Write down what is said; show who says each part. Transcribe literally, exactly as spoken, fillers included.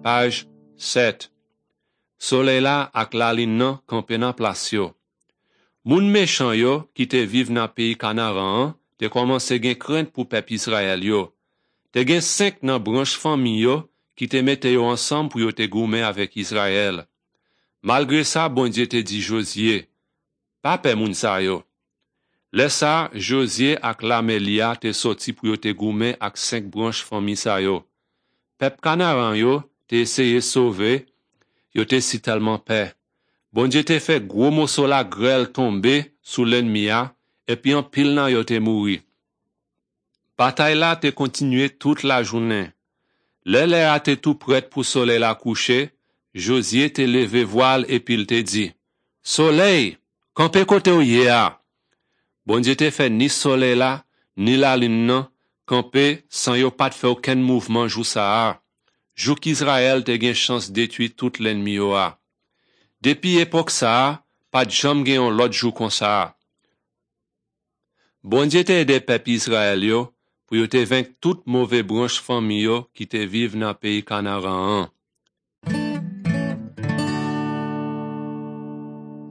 Speaker 1: Page sept. Soleil la ak la lin nan kampe nan plas yo. Moun méchant yo qui te vive nan pays Canaan te commencé gen crainte pour peuple Israël yo. Te gen cinq nan branche famille yo qui te mette yo ensemble pour yo te goumen avec Israël. Malgré ça, bon Dieu te dit Josué, pas pe moun sa yo. Le ça, Josué ak la Melia te sorti pour yo te goumen ak cinq branche famille sa yo. Peuple Canaan yo te essayé sauver, yo te si tellement paix. Bon Dieu te fait gros morceau la grêle tomber sous l'ennemi a, et puis en pile nan yo te mouri. Bataille la te continué toute la journée. Le lè a te tout prête pour soleil la coucher, Josué te levé voile et puis il te dit, Soleil, campé côté ou yé a. Bon Dieu te fait ni soleil la, ni la lune nan, campé sans yo pas te fait aucun mouvement jou sa a. Jou qu'Israël te gen chance détruire tout l'ennemi yo a. Depuis époque ça, pas de jam gen yon l'autre jou kon ça. Bon Dieu te aidé peuple Israël yo, pour yo te vaincre toute mauvais branche famille yo qui te vive dans pays Canaan.